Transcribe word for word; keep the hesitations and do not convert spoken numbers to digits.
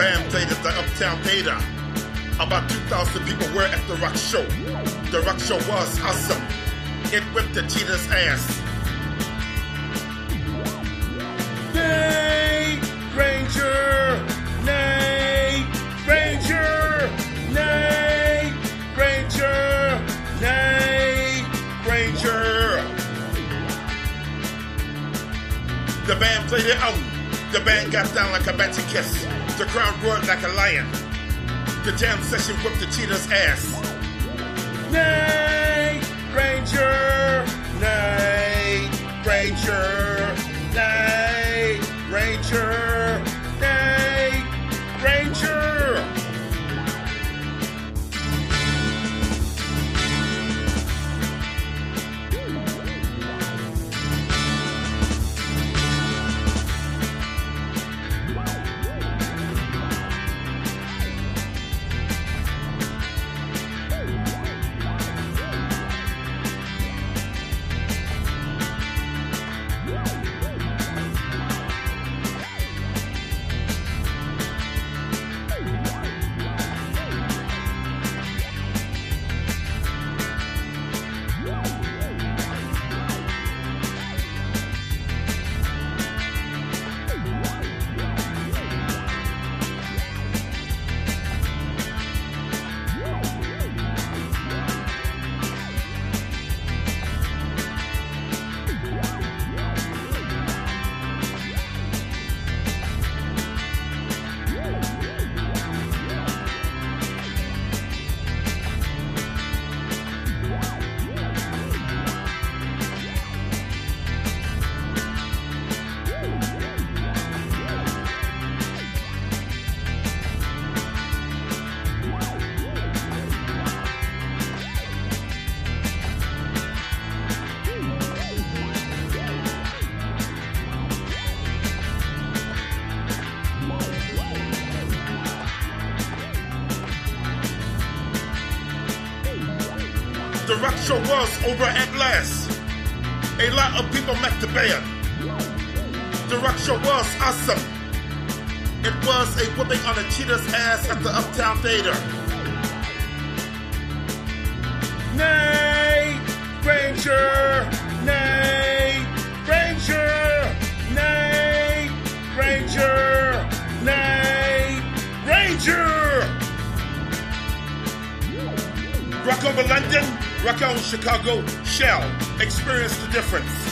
band played at the Uptown Theater. About two thousand people were at the rock show. The rock show was awesome. It whipped the cheetah's ass. Nay, Ranger! Nay, Ranger! Nay, Ranger! Nay, Ranger! The band played it out. The band got down like a banshee kiss. The crowd roared like a lion. The jam session whipped the cheetah's ass. Nay, Ranger! Nay, Ranger! Nay, Ranger! Nay, Ranger! The rock show was over at last. A lot of people met the band. The rock show was awesome. It was a whooping on a cheetah's ass at the Uptown Theater. Nay, Ranger! Nay, Ranger! Nay, Ranger! Nay, Ranger! Rock over London, rock on Chicago, Shell. Experience the difference.